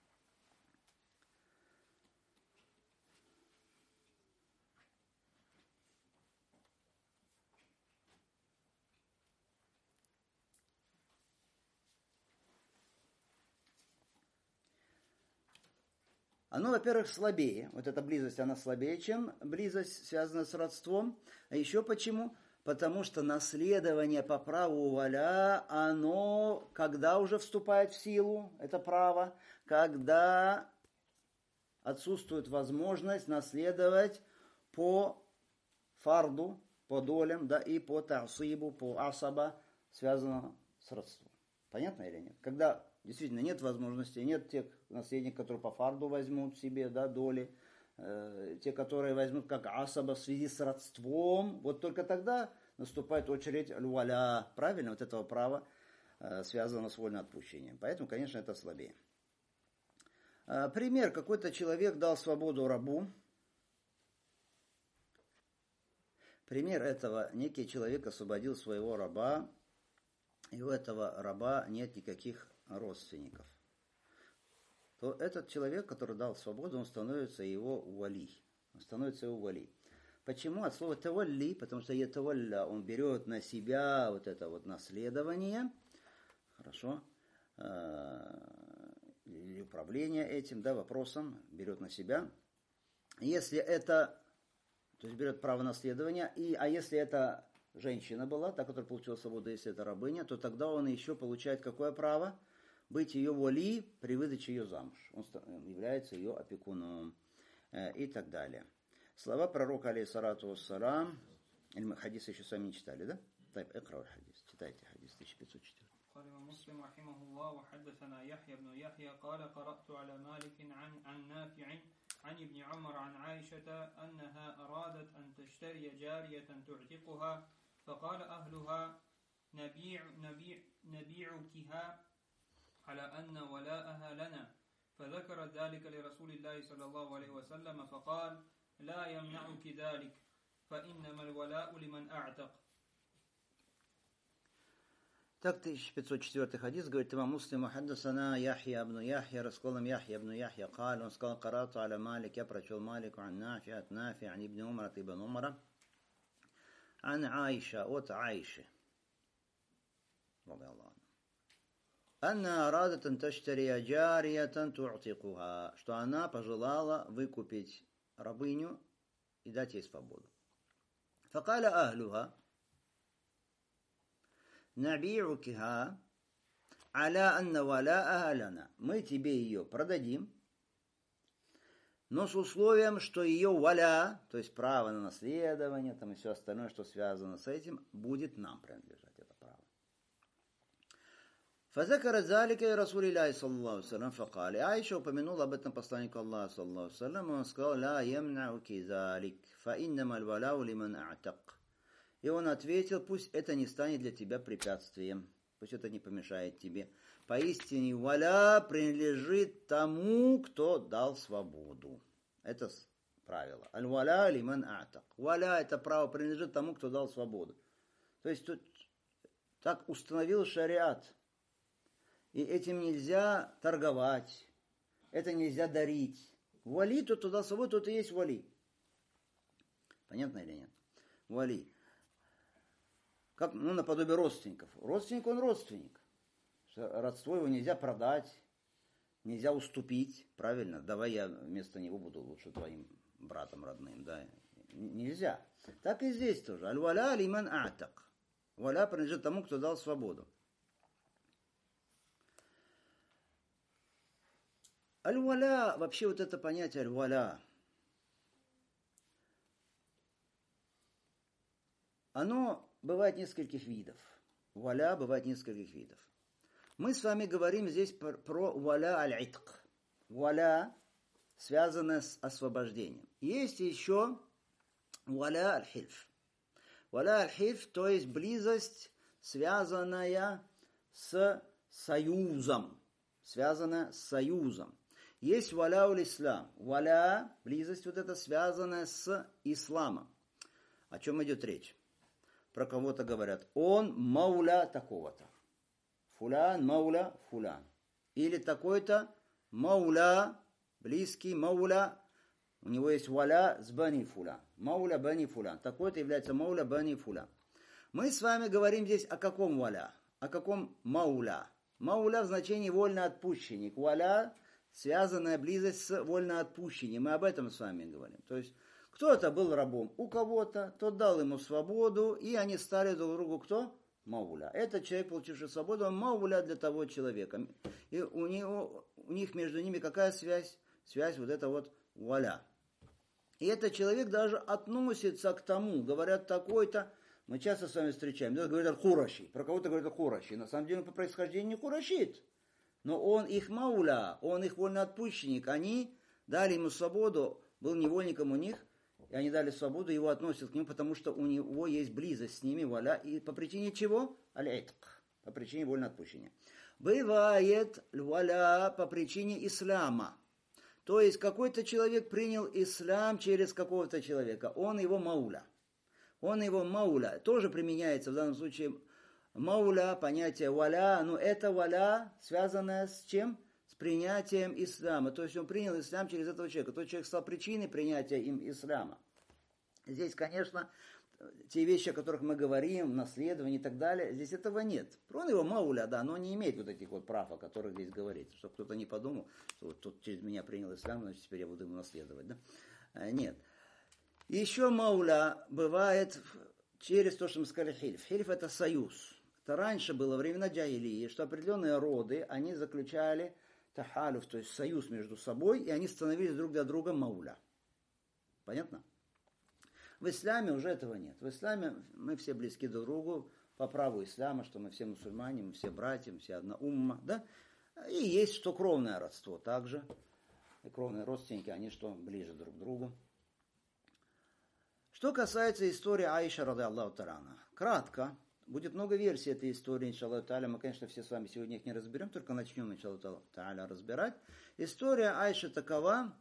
Оно, во-первых, слабее. Вот эта близость, она слабее, чем близость, связанная с родством. А еще почему? Потому что наследование по праву валя, оно, когда уже вступает в силу, это право, когда отсутствует возможность наследовать по фарду, по долям, да, и по та'сибу, по асаба, связанного с родством. Понятно или нет? Когда действительно нет возможности, нет тех наследников, которые по фарду возьмут себе, да, доли, э, те, которые возьмут как асаба в связи с родством, вот только тогда наступает очередь аль-валя, правильно, вот этого права, э, связанного с вольноотпущением. Поэтому, конечно, это слабее. Э, пример. Какой-то человек дал свободу рабу. Пример этого. Некий человек освободил своего раба, и у этого раба нет никаких родственников, то этот человек, который дал свободу, он становится его вали. Он становится его вали. Почему? От слова тавалли, потому что етавалля, он берет на себя вот это вот наследование, хорошо, или управление этим, да, вопросом, берет на себя. Если это, то есть берет право наследования, и, а если это женщина была, та, которая получила свободу, если это рабыня, то тогда он еще получает какое право? Быть ее вали при выдаче ее замуж. Он является ее опекуном э, и так далее. Слова пророка, алейхиссалату вассалам, или мы хадис еще сами не читали, да? Так, экра хадис. Читайте хадис тысяча пятьсот четыре. قال مسلم رحمه الله وحدثنا يحيى بن يحيى قال قرأت على مالك عن عن نافع عن ابن عمر عن عائشة أنها أرادت أن تشتري جارية تعتقها فقال أهلها نبيع نبيع نبيعكها على أن ولاءها لنا فذكر ذلك لرسول الله صلى الله عليه وسلم فقال لا يمنعك ذلك فإنما الولاء لمن أعتق. Так, тысяча пятьсот четвёртый хадис, говорит имам Муслим, хаддасана Яхья ибн Яхья, рассказал нам Яхья ибн Яхья, قال, он сказал, карату аля Малик, я прочел Малику, ан Нафи, от Нафи, ан ибн Умара, от ибн Умара, ан Аиша, от Аиши, анна арадат ан таштария джариятан ту'тикуха, что она пожелала выкупить рабыню и дать ей свободу. Факаля ахлюха наби'укиха аля анна вала'аха лана. Мы тебе ее продадим, но с условием, что ее валя, то есть право на наследование, там и все остальное, что связано с этим, будет нам принадлежать, это право. فذكر ذلك رسول الله صلى الله عليه وسلم فقال. Аиша упомянула об этом посланнику Аллаха صلى الله عليه وسلم, он сказал: لا يمنعك ذلك فإنما الولاء لمن أعتق. И он ответил: пусть это не станет для тебя препятствием, пусть это не помешает тебе. Поистине валя принадлежит тому, кто дал свободу. Это правило. Аль-валя лиман а'так. Валя — это право принадлежит тому, кто дал свободу. То есть тут так установил шариат. И этим нельзя торговать, это нельзя дарить. Вали, тот, кто дал свободу, тот и есть вали. Понятно или нет? Вали. Как, ну, наподобие родственников. Родственник, он родственник. Родство его нельзя продать, нельзя уступить. Правильно? Давай я вместо него буду лучше твоим братом родным. Да? Нельзя. Так и здесь тоже. Аль-валя лиман а'так. Валя принадлежит тому, кто дал свободу. Аль-валя, вообще вот это понятие аль-валя, оно бывает нескольких видов. Валя бывает нескольких видов. Мы с вами говорим здесь про, про валя аль-итк. Валя, связанная с освобождением. Есть еще валя аль-хильф. Валя аль-хильф, то есть близость, связанная с союзом. Связанная с союзом. Есть валя уль-ислам. Валя, близость вот эта, связанная с исламом. О чем идет речь? Про кого-то говорят: он мауля такого-то. Фулян, мауля, фулян. Или такой-то мауля, близкий, мауля. У него есть валя с бани фулян. Мауля бани фулян. Такой-то является мауля бани фулян. Мы с вами говорим здесь о каком валя? О каком мауля? Мауля в значении вольноотпущенник. Валя — связанная близость с вольноотпущением. Мы об этом с вами говорим. То есть кто-то был рабом у кого-то, тот дал ему свободу, и они стали друг другу кто? Мауля. Этот человек, получивший свободу, он мауля для того человека. И у, него, у них между ними какая связь? Связь вот эта вот валя. И этот человек даже относится к тому, говорят такой-то. Мы часто с вами встречаем, да, говорят хураши, про кого-то говорят хураши. На самом деле он по происхождению не хурашит. Но он их мауля, он их вольноотпущенник. Они дали ему свободу, был невольником у них, и они дали свободу, его относят к нему, потому что у него есть близость с ними, валя, и по причине чего? Аль-итк, по причине вольноотпущения. Бывает валя по причине ислама. То есть какой-то человек принял ислам через какого-то человека, он его мауля. Он его мауля. Тоже применяется в данном случае мауля, понятие валя, но это валя, связанное с чем? С принятием ислама. То есть он принял ислам через этого человека. Тот человек стал причиной принятия им ислама. Здесь, конечно, те вещи, о которых мы говорим, наследование и так далее, здесь этого нет. Он его мауля, да, но он не имеет вот этих вот прав, о которых здесь говорится. Чтобы кто-то не подумал, что вот тот через меня принял ислам, значит теперь я буду ему наследовать. Да? Нет. Еще мауля бывает через то, что мы сказали хильф. Хильф — это союз. Это раньше было времена джахилии, что определенные роды, они заключали тахалюф, то есть союз между собой, и они становились друг для друга мауля. Понятно? В исламе уже этого нет. В исламе мы все близки друг к другу по праву ислама, что мы все мусульмане, мы все братья, мы все одна умма, да? И есть что кровное родство также. И кровные родственники, они что ближе друг к другу. Что касается истории Аиши, ради Аллаху та'аля, кратко, будет много версий этой истории, иншаллаху та'аля, мы, конечно, все с вами сегодня их не разберем, только начнем, иншаллаху та'аля, разбирать. История Аиши такова,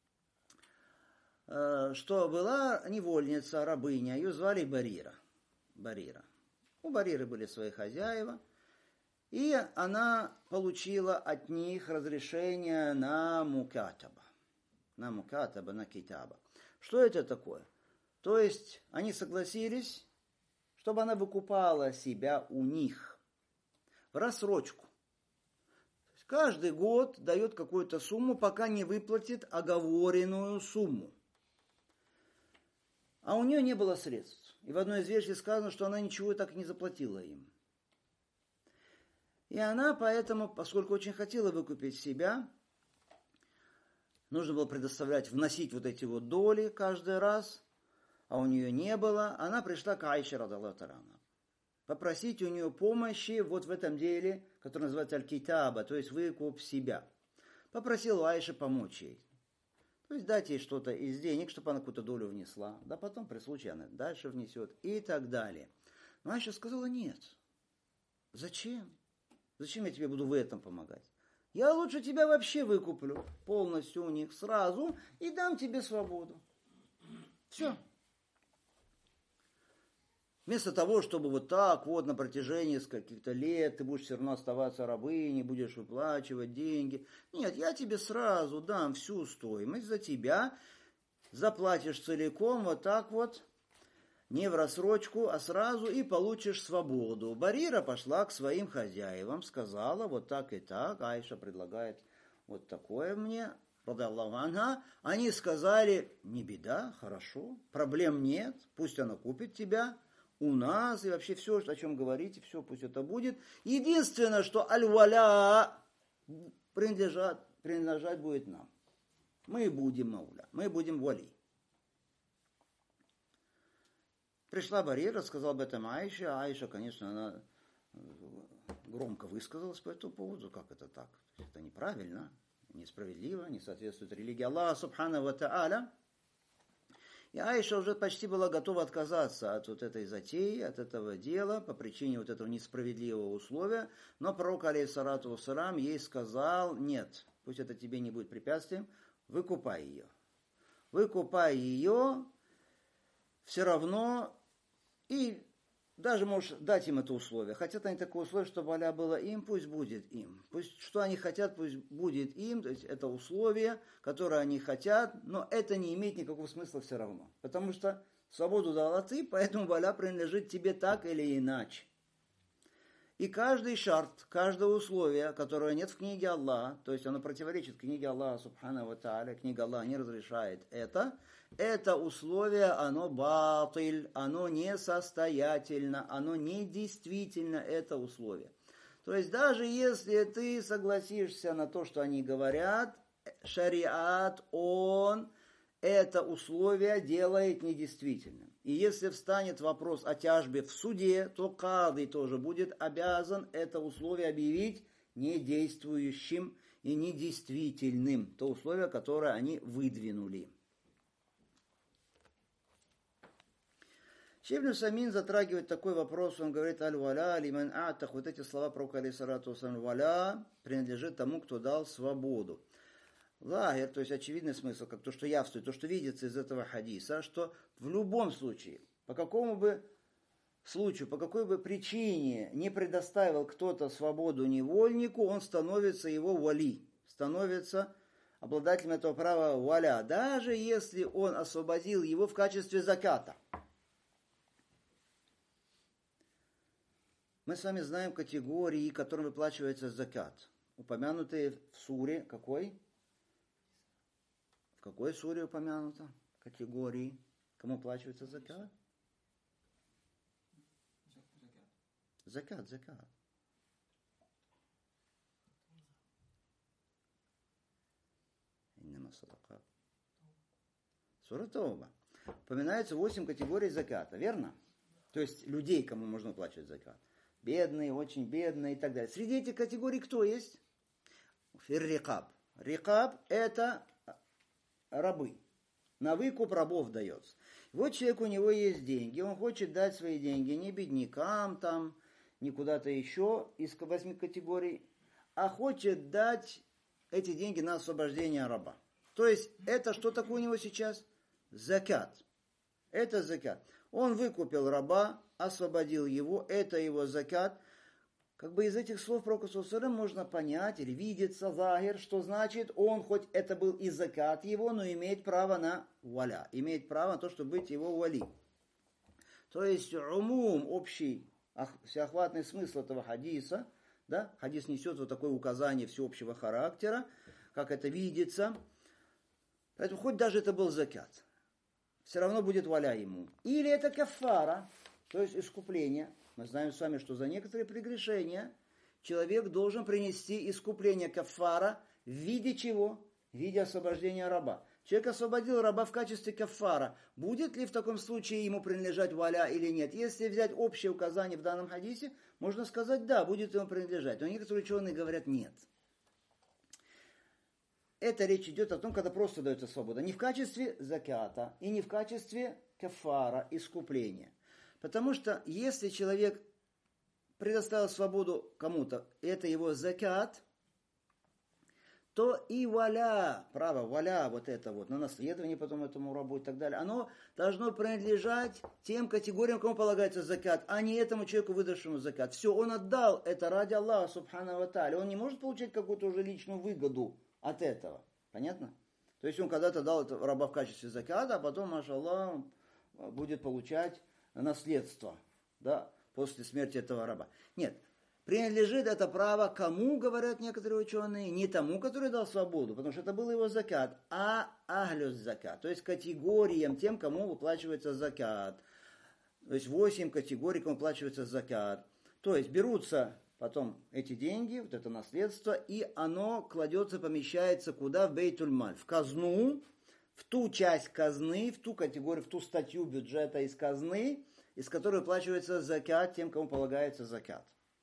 что была невольница, рабыня, ее звали Барира. Барира. У Бариры были свои хозяева, и она получила от них разрешение на мукатаба. На мукатаба, на китаба. Что это такое? То есть они согласились чтобы она выкупала себя у них в рассрочку. Каждый год дает какую-то сумму, пока не выплатит оговоренную сумму. А у нее не было средств. И в одной из версий сказано, что она ничего так и не заплатила им. И она поэтому, поскольку очень хотела выкупить себя, нужно было предоставлять, вносить вот эти вот доли каждый раз, а у нее не было, она пришла к Аише радаллаху анха попросить у нее помощи вот в этом деле, которое называется аль-китаба, то есть выкуп себя. Попросил у Аиши помочь ей. То есть дать ей что-то из денег, чтобы она какую-то долю внесла. Да потом при случае она дальше внесет и так далее. Но Аиша сказала: нет. Зачем? Зачем я тебе буду в этом помогать? Я лучше тебя вообще выкуплю полностью у них сразу и дам тебе свободу. Все. Вместо того, чтобы вот так вот на протяжении каких-то лет ты будешь все равно оставаться рабыней, будешь выплачивать деньги. Нет, я тебе сразу дам всю стоимость за тебя, заплатишь целиком вот так вот, не в рассрочку, а сразу и получишь свободу. Барира пошла к своим хозяевам, сказала вот так и так, Аиша предлагает вот такое мне, радаллаху анха. Они сказали: не беда, хорошо, проблем нет, пусть она купит тебя у нас, и вообще все, о чем говорите, все, пусть это будет. Единственное, что аль-валя принадлежать, принадлежать будет нам. Мы будем мауля, мы будем вали. Пришла Барира, рассказала об этом Аише. Аиша, конечно, она громко высказалась по этому поводу. Как это так? Это неправильно, несправедливо, не соответствует религии Аллаха субхана ва тааля. И Аиша уже почти была готова отказаться от вот этой затеи, от этого дела, по причине вот этого несправедливого условия. Но пророк, алейхиссалату вассалам, ей сказал: нет, пусть это тебе не будет препятствием, выкупай ее. Выкупай ее, все равно, и даже можешь дать им это условие. Хотят они такое условие, чтобы валя было им, пусть будет им. Пусть что они хотят, пусть будет им. То есть это условие, которое они хотят, но это не имеет никакого смысла все равно. Потому что свободу дала ты, поэтому валя принадлежит тебе так или иначе. И каждый шарт, каждое условие, которое нет в книге Аллаха, то есть оно противоречит книге Аллаха субхана ва тааля, книга Аллаха не разрешает это, это условие, оно батиль, оно несостоятельно, оно недействительно, это условие. То есть даже если ты согласишься на то, что они говорят, шариат, он это условие делает недействительным. И если встанет вопрос о тяжбе в суде, то кады тоже будет обязан это условие объявить недействующим и недействительным. То условие, которое они выдвинули. Шейх ибн Усаймин затрагивает такой вопрос, он говорит: аль-валя лиман атах, вот эти слова пророка алейхиссалату вассалям, валя принадлежит тому, кто дал свободу. Лагер, то есть очевидный смысл, как то, что явствует, то, что видится из этого хадиса, что в любом случае, по какому бы случаю, по какой бы причине не предоставил кто-то свободу невольнику, он становится его вали, становится обладателем этого права валя, даже если он освободил его в качестве заката. Мы с вами знаем категории, которым выплачивается закат, упомянутые в суре какой? В какой суре упомянуто категории? Кому оплачивается закат? Закат, закат. Сура Тауба. Упоминается восемь категорий заката, верно? То есть людей, кому можно оплачивать закат. Бедные, очень бедные и так далее. Среди этих категорий кто есть? Фир-рикаб. Рикаб – это рабы. На выкуп рабов дается. Вот человек, у него есть деньги, он хочет дать свои деньги не беднякам, там, не куда-то еще из восьми категорий, а хочет дать эти деньги на освобождение раба. То есть это что такое у него сейчас? Закат. Это закат. Он выкупил раба, освободил его, это его закат. Как бы из этих слов пророка саллаллаху алейхи ва саллям можно понять или видится лагер, что значит он, хоть это был и закат его, но имеет право на валя, имеет право на то, чтобы быть его вали. То есть умум, общий, всеохватный смысл этого хадиса, да, хадис несет вот такое указание всеобщего характера, как это видится. Поэтому хоть даже это был закат, все равно будет валя ему. Или это кафара, то есть искупление. Мы знаем с вами, что за некоторые прегрешения человек должен принести искупление кафара в виде чего? В виде освобождения раба. Человек освободил раба в качестве кафара. Будет ли в таком случае ему принадлежать валя или нет? Если взять общее указание в данном хадисе, можно сказать, да, будет ему принадлежать. Но некоторые ученые говорят, нет. Это речь идет о том, когда просто дается свобода. Не в качестве заката и не в качестве кафара, искупления. Потому что если человек предоставил свободу кому-то, это его закат, то и валя, право, валя, вот это вот, на наследование потом этому рабу и так далее, оно должно принадлежать тем категориям, кому полагается закат, а не этому человеку, выдавшему закат. Все, он отдал это ради Аллаха, субхану ва тааля. Он не может получать какую-то уже личную выгоду от этого. Понятно? То есть он когда-то дал это раба в качестве заката, а потом, машаллах, будет получать наследство, да, после смерти этого раба. Нет. Принадлежит это право кому, говорят некоторые ученые, не тому, который дал свободу, потому что это был его закат, а ахлюс закат, то есть категориям, тем, кому выплачивается закат. То есть восемь категорий, кому выплачивается закат. То есть берутся потом эти деньги, вот это наследство, и оно кладется, помещается куда? В бейтуль-маль, в казну, в ту часть казны, в ту категорию, в ту статью бюджета из казны, из которой выплачивается закат тем, кому полагается закат.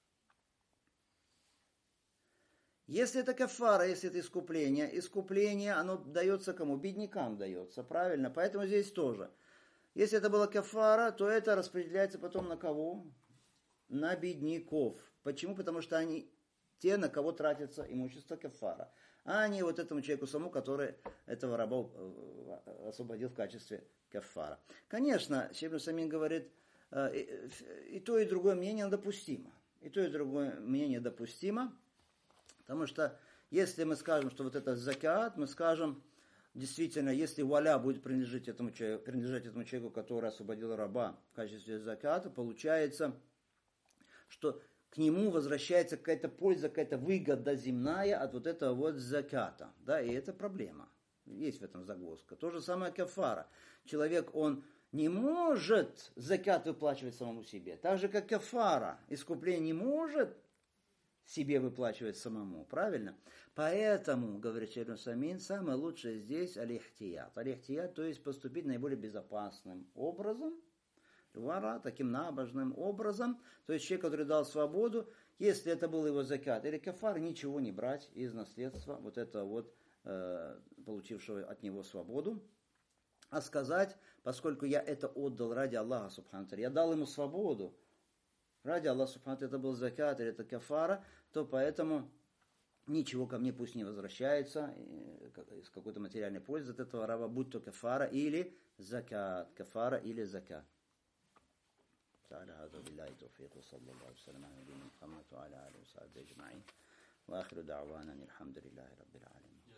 Если это кафара, если это искупление, искупление, оно дается кому? Беднякам дается, правильно? Поэтому здесь тоже. Если это была кафара, то это распределяется потом на кого? На бедняков. Почему? Потому что они те, на кого тратится имущество кафара. А не вот этому человеку самому, который этого раба освободил в качестве кафара. Конечно, Шейх ибн Усаймин говорит, и то, и другое мнение допустимо. И то, и другое мнение допустимо. Потому что если мы скажем, что вот это закат, мы скажем, действительно, если валя будет принадлежать этому человеку, принадлежать этому человеку, который освободил раба в качестве заката, получается, что к нему возвращается какая-то польза, какая-то выгода земная от вот этого вот заката. Да, и это проблема. Есть в этом загвоздка. То же самое кафара. Человек, он не может закат выплачивать самому себе. Так же, как кафара. Искупление не может себе выплачивать самому, правильно? Поэтому, говорит Шейх ибн Усаймин, самое лучшее здесь аль-ихтият. Аль-ихтият, то есть поступить наиболее безопасным образом, вара, таким набожным образом. То есть человек, который дал свободу, если это был его закат или кафар, ничего не брать из наследства вот этого вот, э, получившего от него свободу, а сказать, поскольку я это отдал ради Аллаха, субхану ва, я дал ему свободу, ради Аллаха, субхану, это был закат или это кафара, то поэтому ничего ко мне пусть не возвращается из какой-то материальной пользы от этого раба, будь то кафара или закат, кафара или закат. تعالى هذا بالله التوفيق وصلى الله وسلم على نبينا محمد وعلى آله وصحبه أجمعين وآخر دعوانا الحمد لله رب العالمين.